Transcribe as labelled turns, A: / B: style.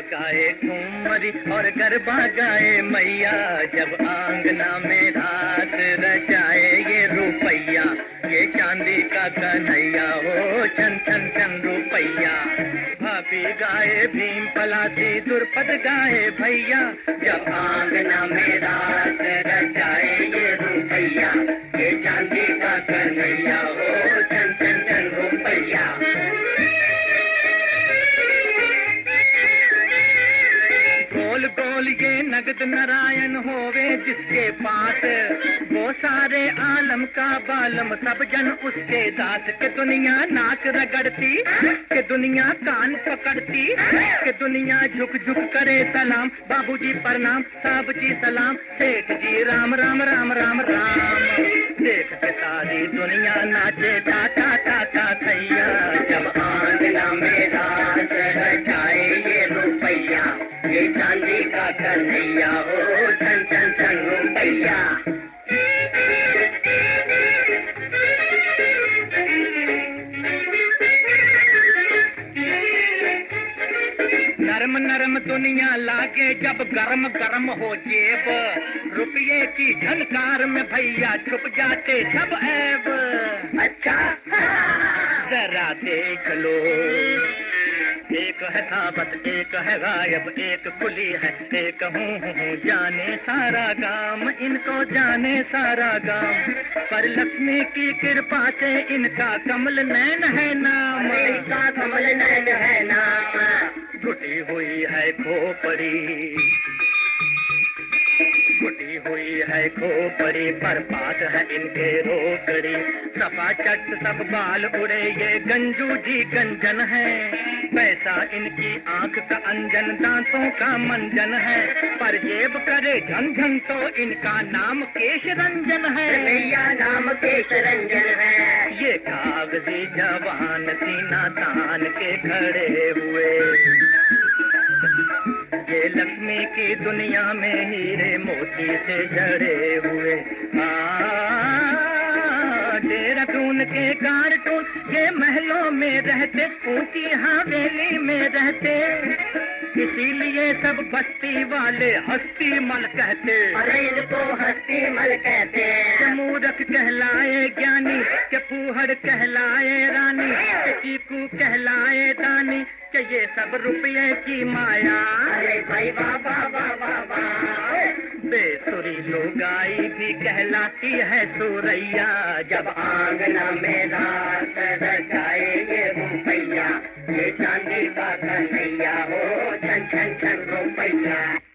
A: गाए ठुमरी और गरबा गाए मैया, जब आंगना में रात रचाए ये रुपैया, ये चांदी का कन्हैया हो छन छन छन रुपैया। भाभी गाए भीम पलासी दुर्पद गाए भैया, जब आंगना में रात रचाए ये रुपैया, ये चांदी का कन्हैया हो छन छन छन रुपैया। गोल गोल ये नगद नारायण होवे जिसके पास, वो सारे आलम का बालम सब जन उसके दास। के दुनिया नाक रगड़ती, के दुनिया कान पकड़ती, के दुनिया झुक झुक करे सलाम। बाबूजी प्रणाम, साहब जी सलाम, सेठ जी राम राम राम राम राम। देख के सारी दुनिया नाचे ता ता ता ता थैया, जब आंगना में रात रचाए ये रुपैया, ये चांदी का कन्हैया हो छन छन छन रुपैया। नरम नरम दुनिया लागे जब गरम गरम हो जेब, रुपये की झनकार में भैया छुप जाते सब ऐब। अच्छा जरा देख लो, एक है साबत एक है गायब, एक खुली है एक हूँ जाने सारा गांव, इनको जाने सारा गांव। पर लक्ष्मी की कृपा से इनका कमल नैन है नाम, इनका कमल नैन है नाम। टूटी हुई है खोपड़ी, टूटी हुई है खोपड़ी, पर पास है इनके रोकड़ी। सफा चट सब बाल उड़े ये गंजू जी गंजन है, पैसा इनकी आंख का अंजन दांतों का मंजन है। पर जेब करे झन झन तो इनका नाम केश रंजन है, भैया नाम केश रंजन है। ये कागजी जवान सीना तान के खड़े हुए, ये लक्ष्मी की दुनिया में हीरे मोती से जड़े हुए। देहरादून के कार्टून ये महलों में रहते, ऊंची हवेली में रहते, इसीलिए सब बस्ती वाले हस्ती मल कहते। अरे इनको हस्ती मल कहते। के मूर्ख कहलाए ज्ञानी, के फूहड़ कहलाए रानी, के चीकू कहलाए दानी, के ये सब रुपये की माया। अरे भाई बाबा बाबा बाबा, बेसुरी लुगाई भी कहलाती है सुरैया, जब आंगना में रात रचाए ये रुपैया, ये चांदी का कन्हैया हो छन छन छन रुपैया।